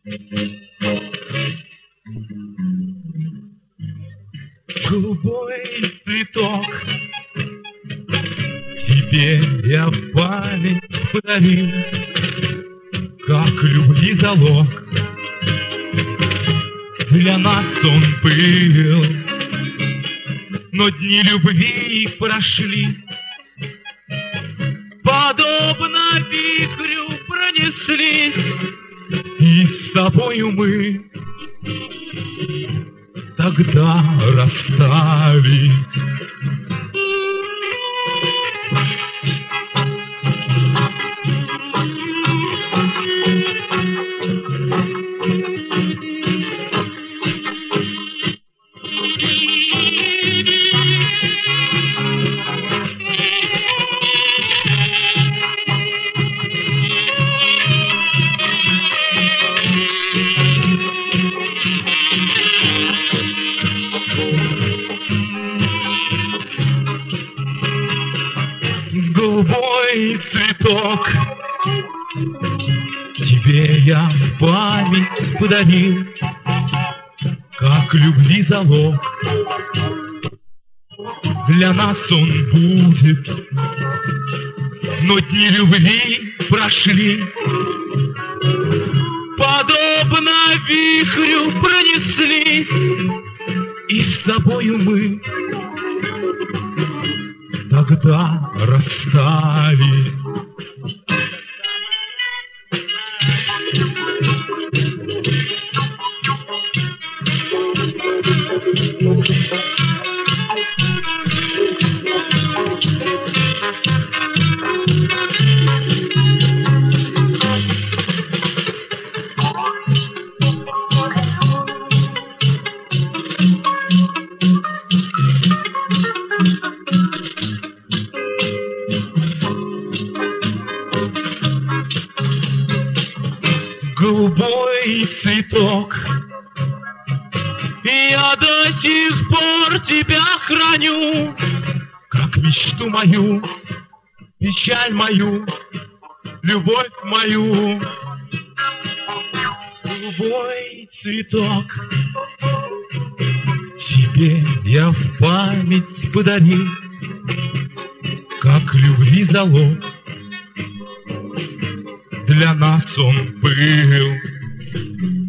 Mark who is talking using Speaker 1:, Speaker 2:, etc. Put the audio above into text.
Speaker 1: Голубой цветок тебе я в память подарил, как любви залог. Для нас он был, но дни любви прошли, подобно вихрю пронеслись, и с тобою мы тогда расстались. Голубой цветок тебе я в память подарил, как любви залог. Для нас он будет, но дни любви прошли, подобно вихрю пронеслись, и с тобою мы тогда расстались. Голубой цветок, я до сих пор тебя храню, как мечту мою, печаль мою, любовь мою. Голубой цветок тебе я в память подарил, как любви залог. Для нас он был,